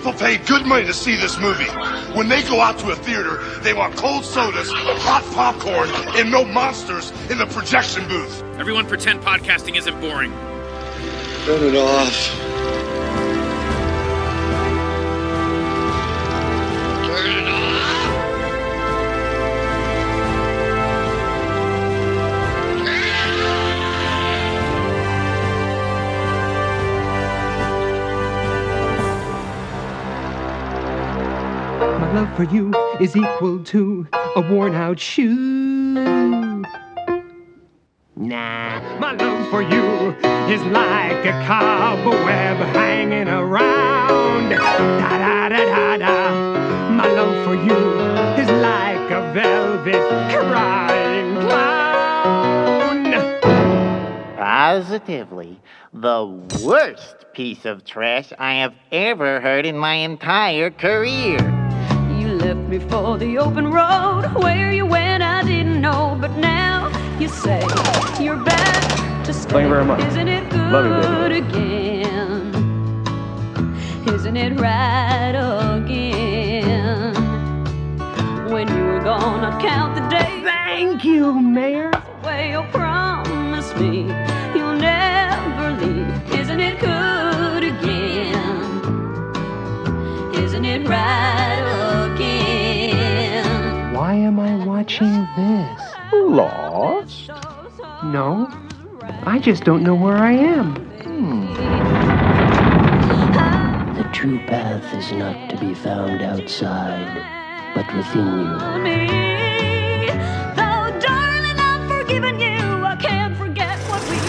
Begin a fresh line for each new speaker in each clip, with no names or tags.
People pay good money to see this movie. When they go out to a theater, they want cold sodas, hot popcorn, and no monsters in the projection booth.
Everyone pretend podcasting isn't boring.
Turn it off. Turn it off.
My love for you is equal to a worn-out shoe. Nah, my love for you is like a cobweb hanging around. Da-da-da-da-da. My love for you is like a velvet crying clown.
Positively the worst piece of trash I have ever heard in my entire career.
You left me for the open road. Where you went I didn't know, but now you say you're back to stay.
Thank you very much.
Isn't it good again? Isn't it right again? When you were gone I'd count the days.
Thank you, Mayor.
Way you'll promise me you'll never leave. Isn't it good again? Isn't it right again?
Why am I watching this?
Lost?
No, I just don't know where I am.
The true path is not to be found outside, but within you.
Though, darling, I've forgiven you, I can't forget what we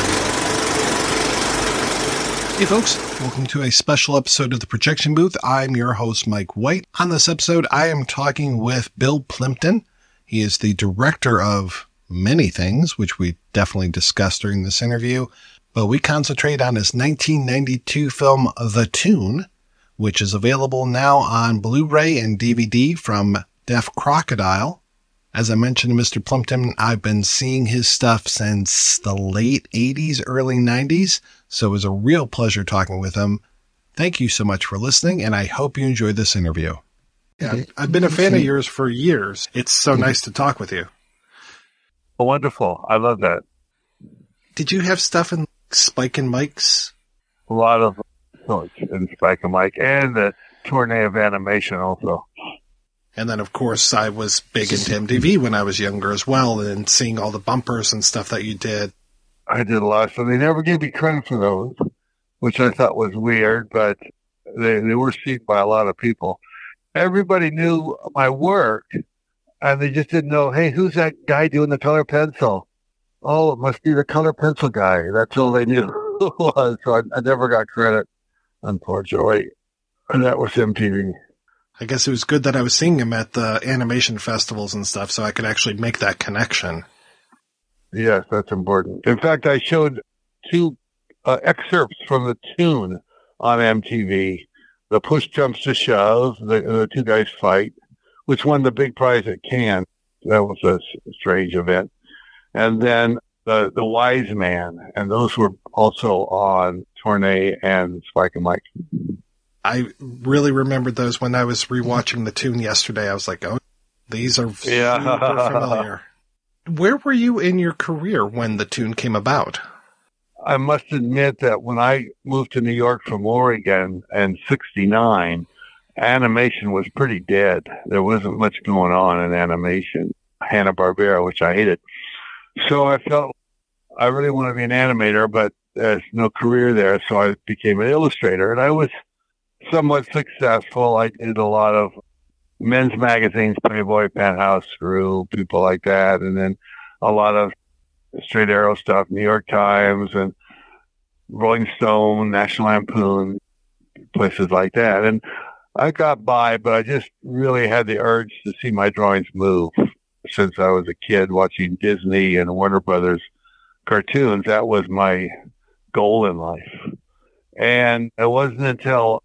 Hey folks, welcome to a special episode of The Projection Booth. I'm your host, Mike White. On this episode, I am talking with Bill Plympton. He is the director of many things, which we definitely discussed during this interview, but we concentrate on his 1992 film, The Tune, which is available now on Blu-ray and DVD from Deaf Crocodile. As I mentioned to Mr. Plympton, I've been seeing his stuff since the late 80s, early 90s, so it was a real pleasure talking with him. Thank you so much for listening, and I hope you enjoyed this interview. Yeah, I've been a fan of yours for years. It's so nice to talk with you.
Oh, wonderful. I love that.
Did you have stuff in Spike and Mike's?
A lot of in Spike and Mike, and the Tournée of Animation also.
And then, of course, I was big into MTV when I was younger as well, and seeing all the bumpers and stuff that you did.
I did a lot, so they never gave me credit for those, which I thought was weird, but they were seen by a lot of people. Everybody knew my work, and they just didn't know, hey, who's that guy doing the color pencil? Oh, it must be the color pencil guy. That's all they knew who it was, so I never got credit, unfortunately. And that was MTV.
I guess it was good that I was seeing him at the animation festivals and stuff, so I could actually make that connection.
Yes, that's important. In fact, I showed two excerpts from The Tune on MTV. The Push Jumps to Shove, the two guys fight, which won the big prize at Cannes. That was a strange event. And then the Wise Man, and those were also on Tournée and Spike and Mike.
I really remembered those when I was rewatching The Tune yesterday. I was like, oh, these are super familiar. Where were you in your career when The Tune came about?
I must admit that when I moved to New York from Oregon in '69, animation was pretty dead. There wasn't much going on in animation. Hanna-Barbera, which I hated. So I felt I really want to be an animator, but there's no career there. So I became an illustrator, and I was somewhat successful. I did a lot of men's magazines, Playboy, Penthouse, Screw, people like that, and then a lot of Straight Arrow stuff, New York Times and Rolling Stone, National Lampoon, places like that. And I got by, but I just really had the urge to see my drawings move. Since I was a kid watching Disney and Warner Brothers cartoons, that was my goal in life. And it wasn't until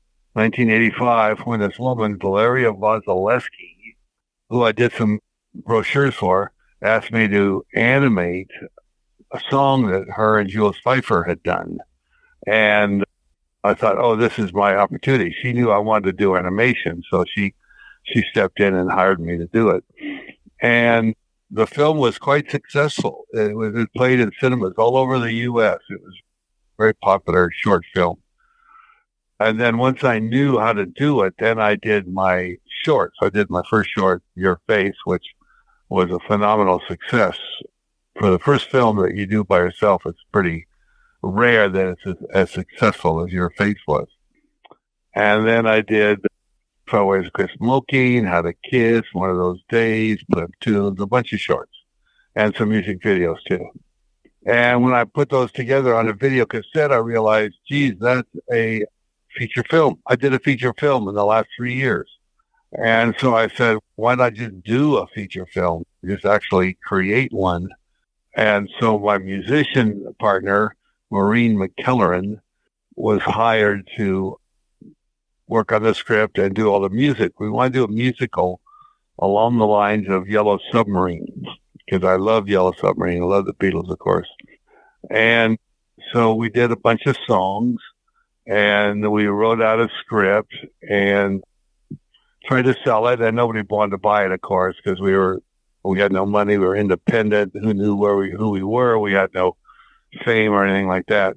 1985 when this woman, Valeria Vasilevsky, who I did some brochures for, asked me to animate a song that her and Jules Feiffer had done. And I thought, oh, this is my opportunity. She knew I wanted to do animation, so she stepped in and hired me to do it. And the film was quite successful. It played in cinemas all over the U.S. It was a very popular short film. And then once I knew how to do it, then I did my shorts. I did my first short, Your Face, which was a phenomenal success. For the first film that you do by yourself, it's pretty rare that it's as successful as Your Face was. And then I did Always Quit Smoking, How to Kiss, One of Those Days, Tunes, a bunch of shorts, and some music videos too. And when I put those together on a video cassette, I realized, geez, that's a feature film. I did a feature film in the last 3 years. And so I said, why not just do a feature film? Just actually create one. And so my musician partner, Maureen McKelleran, was hired to work on the script and do all the music. We want to do a musical along the lines of Yellow Submarine, because I love Yellow Submarine. I love the Beatles, of course. And so we did a bunch of songs, and we wrote out a script and tried to sell it, and nobody wanted to buy it, of course, because we had no money. We were independent. Who knew who we were? We had no fame or anything like that.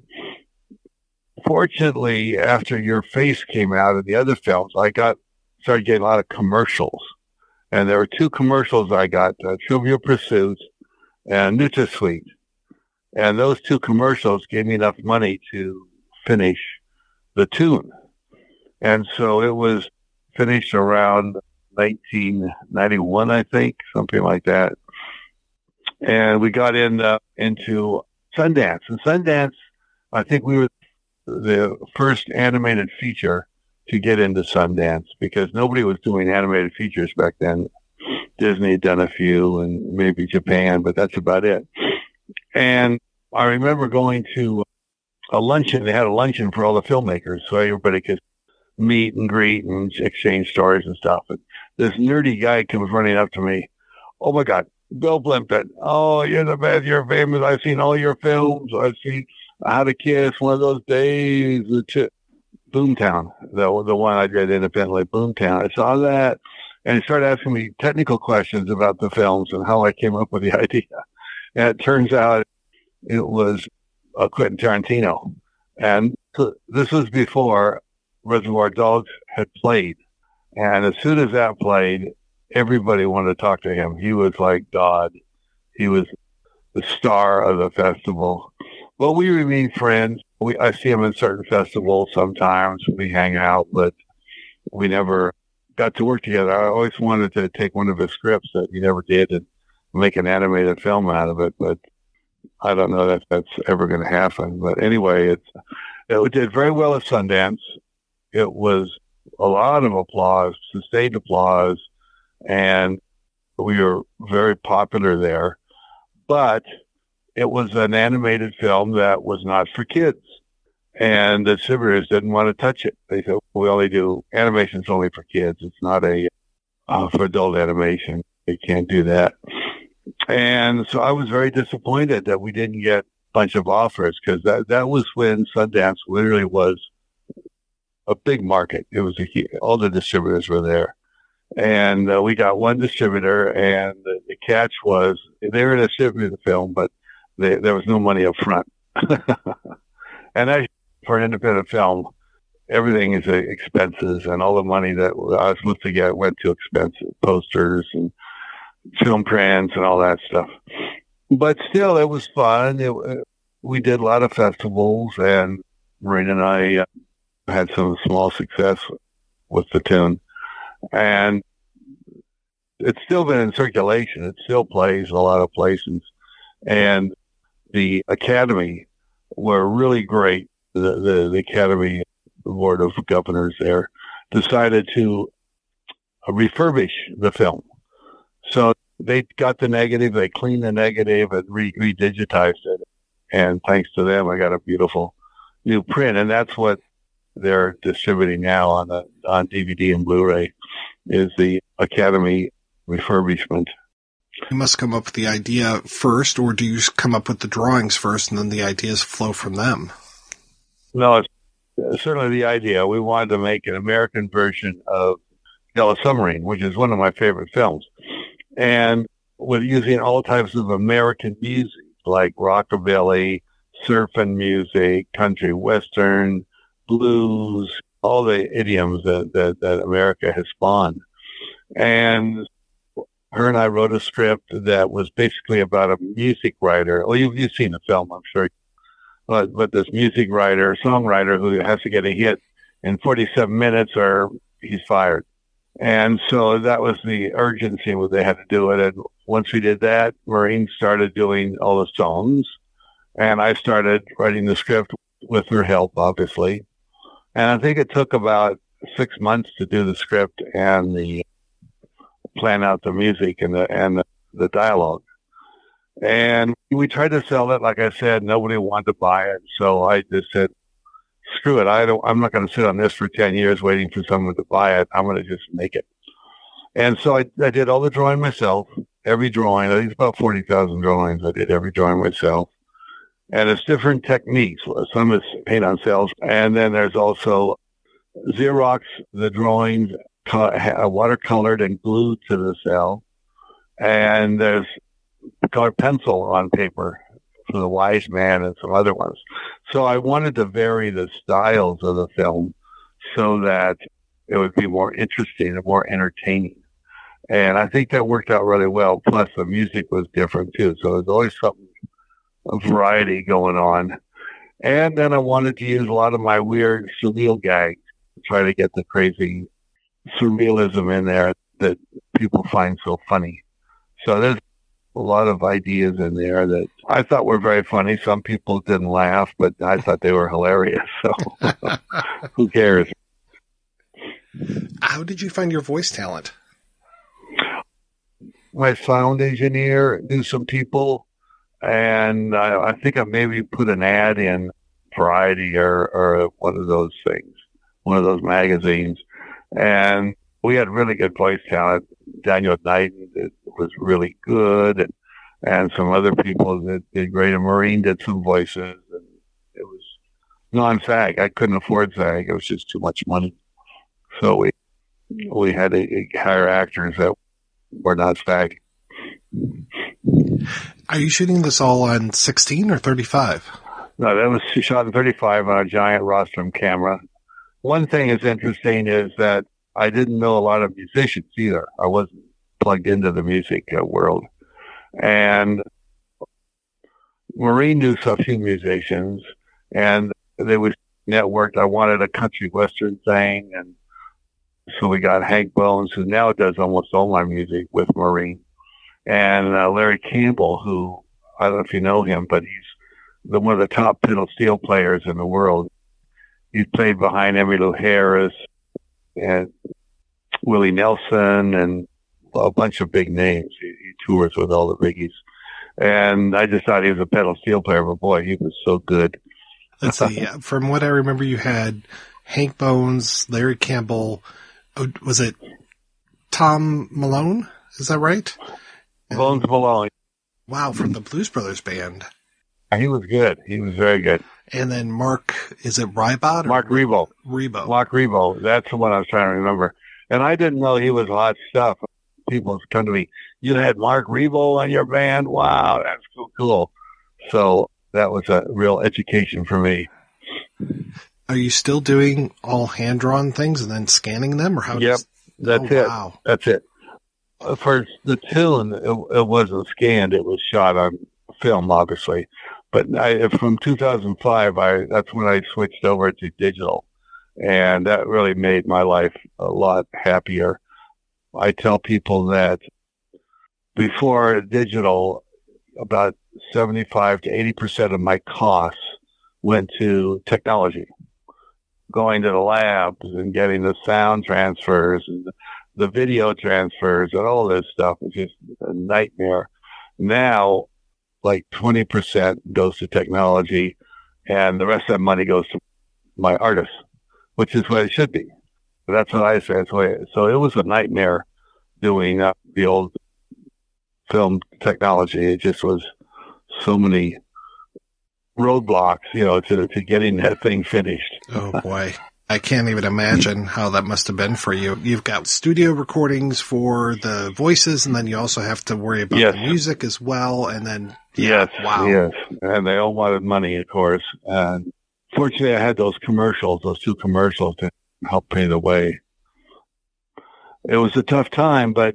Fortunately, after Your Face came out and the other films, I started getting a lot of commercials. And there were 2 commercials I got, Trivial Pursuit and NutraSweet. And those 2 commercials gave me enough money to finish the tune. And so it was finished around 1991, I think, something like that. And we got into Sundance. And Sundance, I think we were the first animated feature to get into Sundance, because nobody was doing animated features back then. Disney had done a few, and maybe Japan, but that's about it. And I remember going to a luncheon. They had a luncheon for all the filmmakers, so everybody could meet and greet and exchange stories and stuff. And this nerdy guy comes running up to me. Oh my God, Bill Plimpton. Oh, you're the best. You're famous. I've seen all your films. I've seen How to Kiss, One of Those Days, Boomtown, the one I did independently, Boomtown. I saw that, and he started asking me technical questions about the films and how I came up with the idea. And it turns out it was Quentin Tarantino. And this was before Reservoir Dogs had played. And as soon as that played, everybody wanted to talk to him. He was like God. He was the star of the festival. Well, we remain friends. I see him in certain festivals sometimes. We hang out, but we never got to work together. I always wanted to take one of his scripts that he never did and make an animated film out of it, but I don't know that that's ever going to happen. But anyway, it did very well at Sundance. It was a lot of applause, sustained applause, and we were very popular there. But it was an animated film that was not for kids, and the distributors didn't want to touch it. They said, we only do animations only for kids. It's not for adult animation. They can't do that. And so I was very disappointed that we didn't get a bunch of offers, because that was when Sundance literally was a big market. It was all the distributors were there. And we got one distributor, and the catch was they were going to distribute the film, but there was no money up front. And as for an independent film, everything is expenses, and all the money that I was supposed to get went to expenses, posters and film prints and all that stuff. But still, it was fun. We did a lot of festivals, and Maureen and I had some small success with the tune. And it's still been in circulation. It still plays a lot of places. And the Academy were really great. The Academy Board of Governors there decided to refurbish the film. So they got the negative, they cleaned the negative, and redigitized it. And thanks to them, I got a beautiful new print. And that's what they're distributing now on DVD and Blu-ray, is the Academy refurbishment.
You must come up with the idea first, or do you come up with the drawings first and then the ideas flow from them?
No, certainly the idea. We wanted to make an American version of Yellow Submarine, which is one of my favorite films. And with using all types of American music, like rockabilly, surfing music, country western, blues, all the idioms that America has spawned. And her and I wrote a script that was basically about a music writer. Well, you've seen the film, I'm sure. But this music writer, songwriter who has to get a hit in 47 minutes or he's fired. And so that was the urgency where they had to do it. And once we did that, Maureen started doing all the songs. And I started writing the script with her help, obviously. And I think it took about 6 months to do the script and the plan out the music and the dialogue. And we tried to sell it. Like I said, nobody wanted to buy it. So I just said, screw it. I'm not going to sit on this for 10 years waiting for someone to buy it. I'm going to just make it. And so I did all the drawing myself, every drawing. I think it's about 40,000 drawings. I did every drawing myself. And it's different techniques. Some is paint on cells. And then there's also Xerox, the drawings, watercolored and glued to the cell. And there's colored pencil on paper for The Wise Man and some other ones. So I wanted to vary the styles of the film so that it would be more interesting and more entertaining. And I think that worked out really well. Plus the music was different too. So there's always something, a variety going on. And then I wanted to use a lot of my weird surreal gags to try to get the crazy surrealism in there that people find so funny. So there's a lot of ideas in there that I thought were very funny. Some people didn't laugh, but I thought they were hilarious. So who cares?
How did you find your voice talent?
My sound engineer knew some people, and I think I maybe put an ad in Variety or one of those things, one of those magazines. And we had really good voice talent. Daniel Knighton was really good, and some other people that did great. And Maureen did some voices, and it was non-SAG. I couldn't afford SAG. It was just too much money. So we had to hire actors that were not SAG.
Are you shooting this all on 16 or 35?
No, that was shot in 35 on a giant rostrum camera. One thing that's interesting is that I didn't know a lot of musicians either. I wasn't plugged into the music world. And Maureen knew a few musicians, and they were networked. I wanted a country western thing, and so we got Hank Bones, who now does almost all my music with Maureen, and Larry Campbell, who, I don't know if you know him, but he's one of the top pedal steel players in the world. He's played behind Emmylou Harris and Willie Nelson and a bunch of big names. He tours with all the biggies. And I just thought he was a pedal steel player, but boy, he was so good.
Let's see. From what I remember, you had Hank Bones, Larry Campbell. Was it Tom Malone? Is that right?
Bones Malone.
Wow, from the Blues Brothers band.
He was good. He was very good.
And then Mark, is it Ribot?
Mark Rebo. Mark Rebo. That's the one I was trying to remember. And I didn't know he was hot stuff. People come to me, you had Mark Rebo on your band? Wow, that's so cool. So that was a real education for me.
Are you still doing all hand-drawn things and then scanning them? Or how?
Yep, that's it. Wow. That's it. For the tune, it wasn't scanned. It was shot on film, obviously. But from 2005, that's when I switched over to digital. And that really made my life a lot happier. I tell people that before digital, about 75 to 80% of my costs went to technology, going to the labs and getting the sound transfers and the video transfers and all this stuff was just a nightmare. Now, like 20% goes to technology, and the rest of that money goes to my artists, which is what it should be. But that's what I say. So it was a nightmare doing the old film technology. It just was so many roadblocks, to getting that thing finished.
Oh, boy. I can't even imagine how that must have been for you. You've got studio recordings for the voices, and then you also have to worry about the music as well. And then,
yes,
wow.
And they all wanted money, of course. And fortunately, I had those two commercials to help pay the way. It was a tough time, but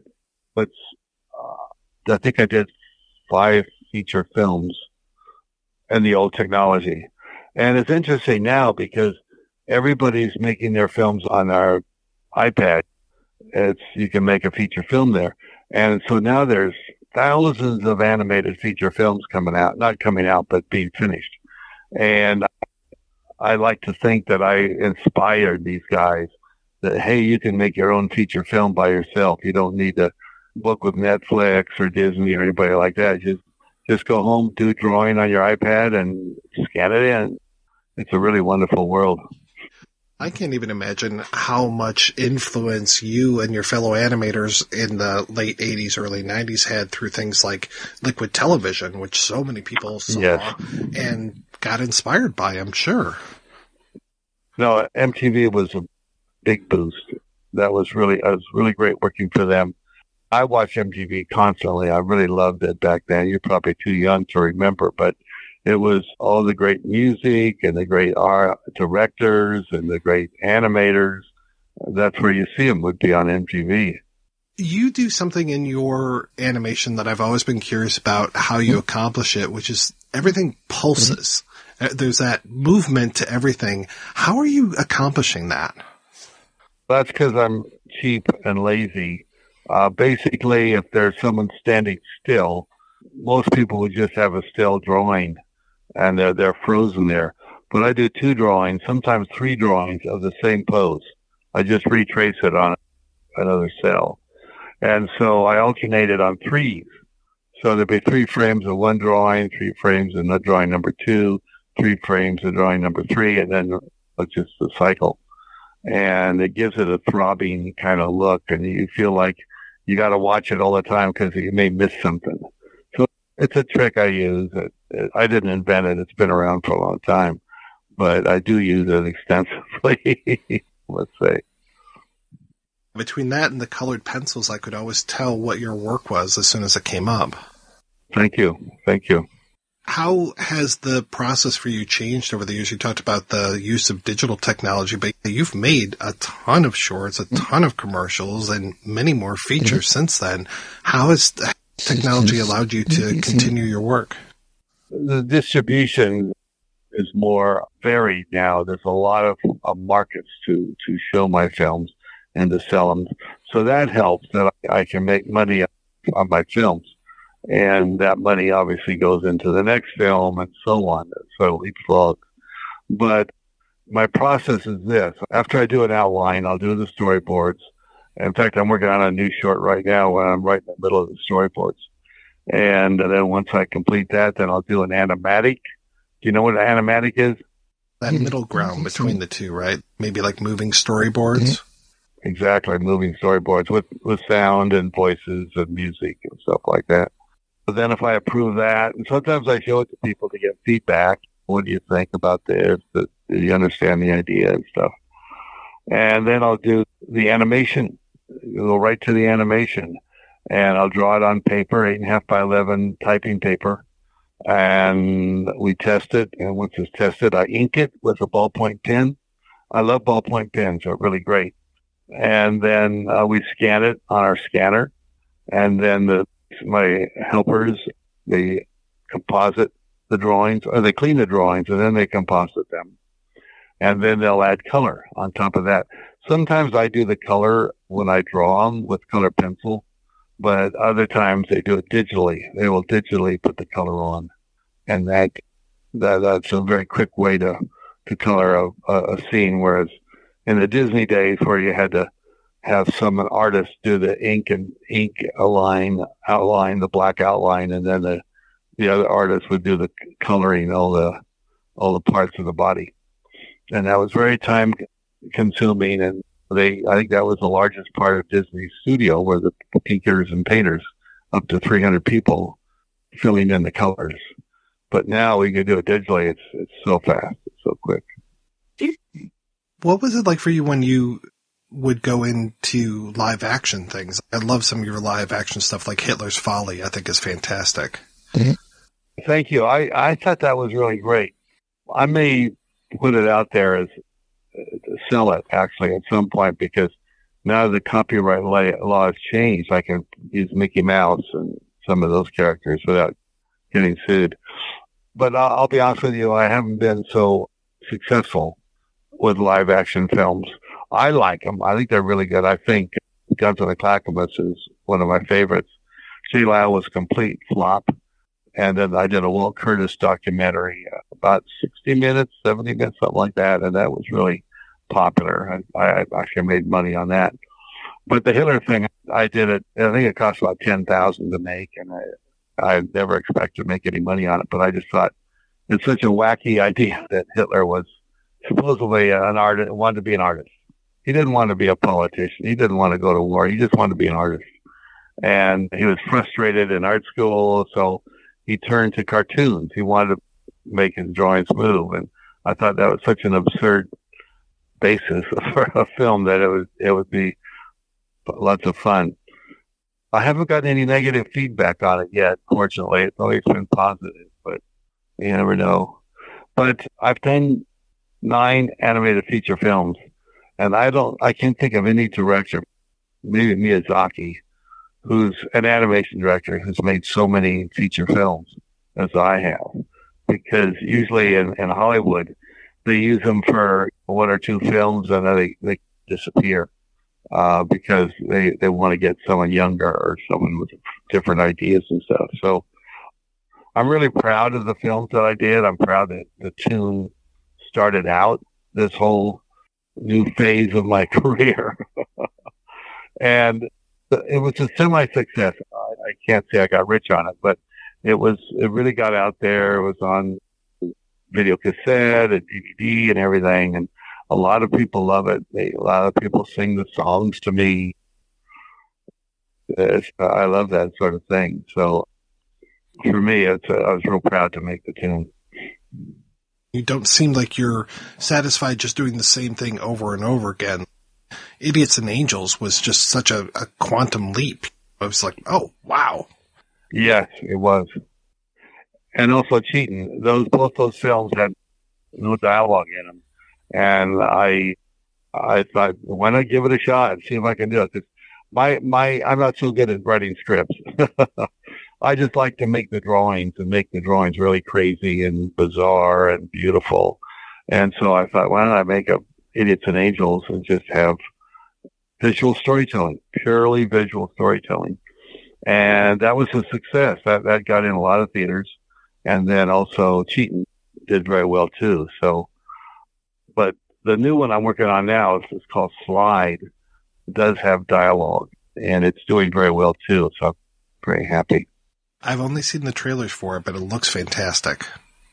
I think I did 5 feature films in the old technology. And it's interesting now because everybody's making their films on our iPad. You can make a feature film there. And so now there's thousands of animated feature films not coming out, but being finished. And I like to think that I inspired these guys that, hey, you can make your own feature film by yourself. You don't need to book with Netflix or Disney or anybody like that. Just go home, do a drawing on your iPad and scan it in. It's a really wonderful world.
I can't even imagine how much influence you and your fellow animators in the late 80s, early 90s had through things like Liquid Television, which so many people saw and got inspired by, I'm sure.
No, MTV was a big boost. It was really great working for them. I watched MTV constantly. I really loved it back then. You're probably too young to remember, but it was all the great music and the great art directors and the great animators. That's where you see them, would be on MTV.
You do something in your animation that I've always been curious about how you accomplish it, which is everything pulses. There's that movement to everything. How are you accomplishing that?
That's because I'm cheap and lazy. Basically, if there's someone standing still, most people would just have a still drawing, and they're frozen there. But I do 2 drawings, sometimes 3 drawings of the same pose. I just retrace it on another cell. And so I alternate it on 3s. So there'd be 3 frames of one drawing, 3 frames of drawing number 2, 3 frames of drawing number 3, and then it's just a cycle. And it gives it a throbbing kind of look, and you feel like you got to watch it all the time because you may miss something. So it's a trick I use. I didn't invent it. It's been around for a long time, but I do use it extensively, let's say.
Between that and the colored pencils, I could always tell what your work was as soon as it came up.
Thank you.
How has the process for you changed over the years? You talked about the use of digital technology, but you've made a ton of shorts, a ton of commercials, and many more features since then. How has technology allowed you to continue your work?
The distribution is more varied now. There's a lot of markets to show my films and to sell them. So that helps that I can make money on my films. And that money obviously goes into the next film and so on. So it leapfrogs. But my process is this. After I do an outline, I'll do the storyboards. In fact, I'm working on a new short right now where I'm right in the middle of the storyboards. And then once I complete that, then I'll do an animatic. Do you know what an animatic is?
That middle ground between the two, right? Maybe like moving storyboards?
Exactly, moving storyboards with sound and voices and music and stuff like that. But then if I approve that, and sometimes I show it to people to get feedback. What do you think about this? Do you understand the idea and stuff? And then I'll do the animation. Go right to the animation. And I'll draw it on paper, 8.5 by 11 typing paper. And we test it. And once it's tested, I ink it with a ballpoint pen. I love ballpoint pens. They're really great. And then we scan it on our scanner. And then my helpers, they composite the drawings, or they clean the drawings, and then they composite them. And then they'll add color on top of that. Sometimes I do the color when I draw them with color pencil, but other times they do it digitally. They will digitally put the color on. And that's a very quick way to color a scene, whereas in the Disney days where you had to have some artist do the ink outline, the black outline, and then the other artist would do the coloring, all the parts of the body. And that was very time consuming, and I think that was the largest part of Disney's studio, were the inkers and painters, up to 300 people filling in the colors. But now we can do it digitally. It's so fast. It's so quick.
What was it like for you when you would go into live action things? I love some of your live action stuff, like Hitler's Folly, I think is fantastic.
Thank you. I thought that was really great. I may put it out there as to sell it actually at some point, because now the copyright law has changed. I can use Mickey Mouse and some of those characters without getting sued. But I'll be honest with you, I haven't been so successful with live action films. I like them. I think they're really good. I think Guns of the Clackamas is one of my favorites. Sea Lion was a complete flop. And then I did a Walt Curtis documentary, about 60 minutes, 70 minutes, something like that. And that was really popular. I actually made money on that. But the Hitler thing, I did it. I think it cost about $10,000 to make. And I never expected to make any money on it. But I just thought it's such a wacky idea that Hitler was supposedly an artist, wanted to be an artist. He didn't want to be a politician. He didn't want to go to war. He just wanted to be an artist. And he was frustrated in art school, so he turned to cartoons. He wanted to make his drawings move. And I thought that was such an absurd basis for a film that it would be lots of fun. I haven't gotten any negative feedback on it yet, fortunately. It's always been positive, but you never know. But I've done 9 animated feature films, and I can't think of any director, maybe Miyazaki, who's an animation director who's made so many feature films as I have. Because usually in Hollywood, they use them for 1 or 2 films and then they disappear because they want to get someone younger or someone with different ideas and stuff. So I'm really proud of the films that I did. I'm proud that the Toon started out this whole new phase of my career. And it was a semi-success. I can't say I got rich on it, but it really got out there. It was on video cassette and DVD and everything. And a lot of people love it. A lot of people sing the songs to me. I love that sort of thing. So for me, I was real proud to make the Toon.
You don't seem like you're satisfied just doing the same thing over and over again. Idiots and Angels was just such a quantum leap. I was like, oh, wow.
Yes, it was. And also Cheatin'. Both those films had no dialogue in them. And I thought, why not give it a shot and see if I can do it? 'Cause I'm not so good at writing scripts. I just like to make the drawings and make the drawings really crazy and bizarre and beautiful. And so I thought, why don't I make up Idiots and Angels and just have visual storytelling, purely visual storytelling. And that was a success. That got in a lot of theaters. And then also Cheatin' did very well too. So, but the new one I'm working on now is called Slide. It does have dialogue and it's doing very well too. So I'm very happy.
I've only seen the trailers for it, but it looks fantastic.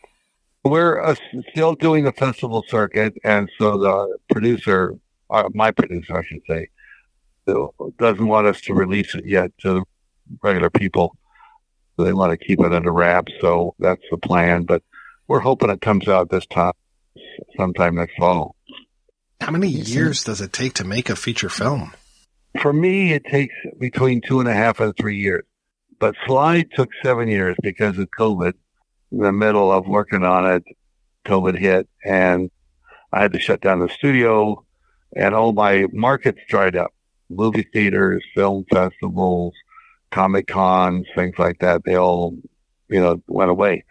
We're still doing the festival circuit, and so the producer, my producer, I should say, doesn't want us to release it yet to the regular people. They want to keep it under wraps, so that's the plan. But we're hoping it comes out this time, sometime next fall.
How many years does it take to make a feature film?
For me, it takes between 2.5 and 3 years. But Slide took 7 years because of COVID. In the middle of working on it, COVID hit, and I had to shut down the studio, and all my markets dried up. Movie theaters, film festivals, Comic Cons, things like that, they all, went away.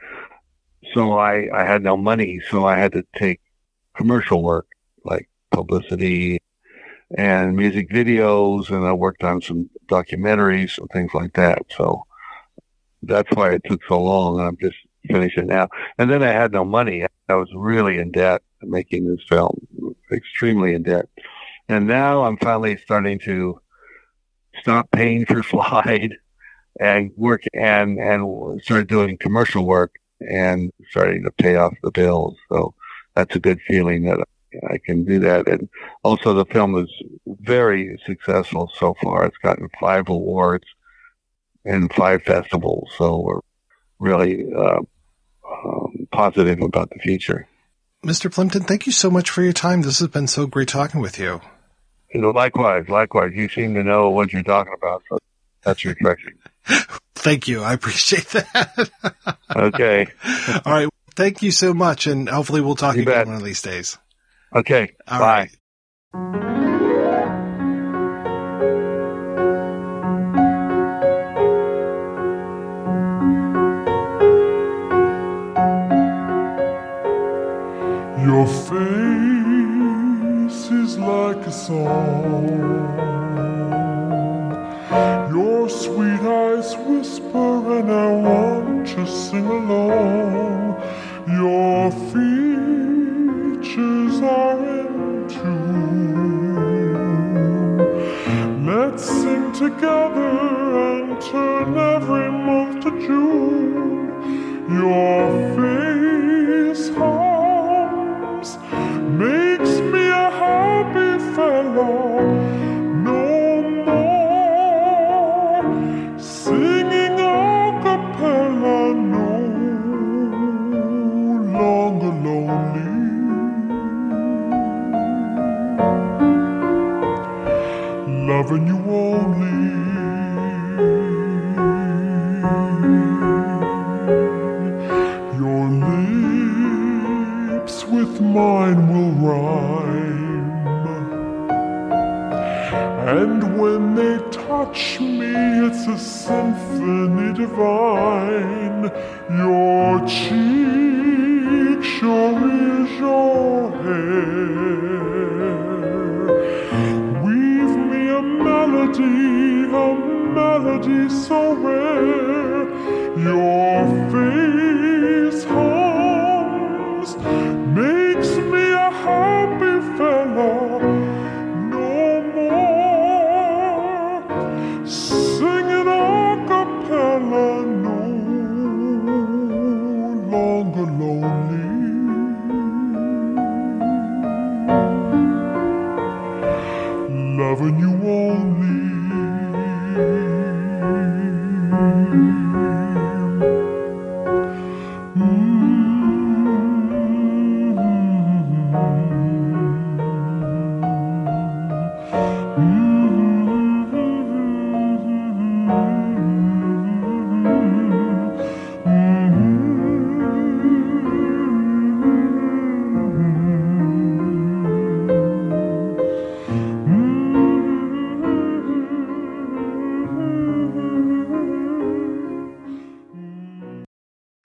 So I had no money, so I had to take commercial work, like publicity and music videos, and I worked on some documentaries and things like that. So that's why it took so long, and I'm just finishing now. And then I had no money. I was really in debt making this film, extremely in debt. And now I'm finally starting to stop paying for Slide and work and start doing commercial work and starting to pay off the bills. So that's a good feeling that I can do that. And also the film is very successful so far. It's gotten 5 awards and 5 festivals. So we're really positive about the future.
Mr. Plimpton, thank you so much for your time. This has been so great talking with you.
Likewise. You seem to know what you're talking about, so that's refreshing.
Thank you. I appreciate that.
Okay.
All right. Thank you so much, and hopefully we'll talk
You
again
bet.
one of these days.
Okay.
All
Bye.
right.
Your face is like a song. Your sweet eyes whisper and I want to sing along. Your features are in tune. Let's sing together and turn every month to June. Your face hums, makes me a happy fellow. No more singing a cappella, no longer lonely. Loving you only. Your lips with mine will rhyme, and when they touch me, it's a symphony divine. Your cheek sure is your hair. Weave me a melody so